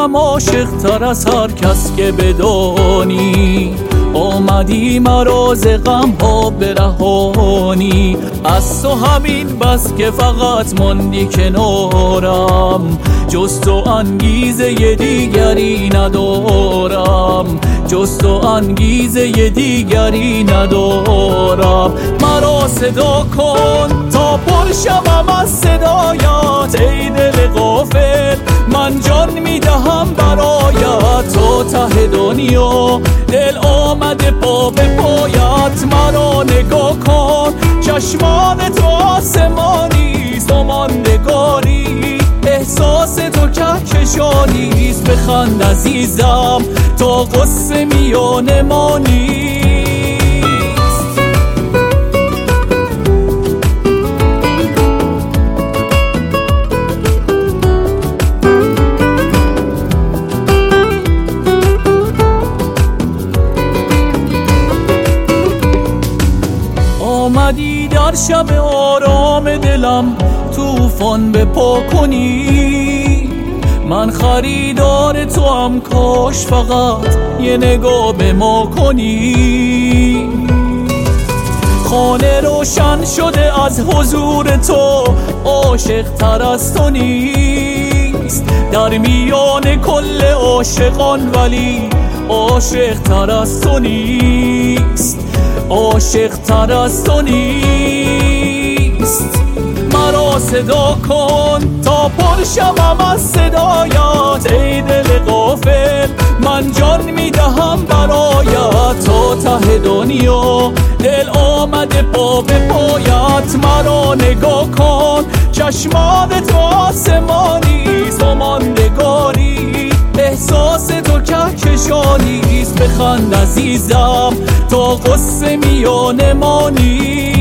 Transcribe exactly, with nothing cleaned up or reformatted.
منم عاشق تر از هر کس که بدانی، آمدی مرا ز غم ها برهانی. از تو همین بس که فقط ماندی کنارم، جز تو انگیزه دیگری ندارم، جز تو انگیزه دیگری ندارم. مرا صدا کن تا پر شوم از صدایت، ای دل غافل من جان میدهم برایت. تو ته دنیا دل آمده پا به پایت، مرا نگاه کن چشمان تو آسمانیست و ماندگاری، احساس تو کهکشانیست. بخند عزیزم تا غصه میان ما نیست. آمدی در شب آرام دلم طوفان بپا کنی، من خریدار تو هم کاش فقط یه نگاه به ما کنی. خانه روشن شده از حضور تو، عاشق تر از تو نیست در میان کل عاشقان، ولی عاشق تر از تو نیست، عاشق تر از تو نیست. مرا صدا کن تا پر شوم از صدایت، ای دل غافل من جان میدهم برایت. تو ته دنیا دل آمده پا به پایت، مرا نگاه کن چشمان تو آسمانیست و ماندگاری، احساس تو کهکشانیست. بخند عزیزم تا غصه میان ما نیست.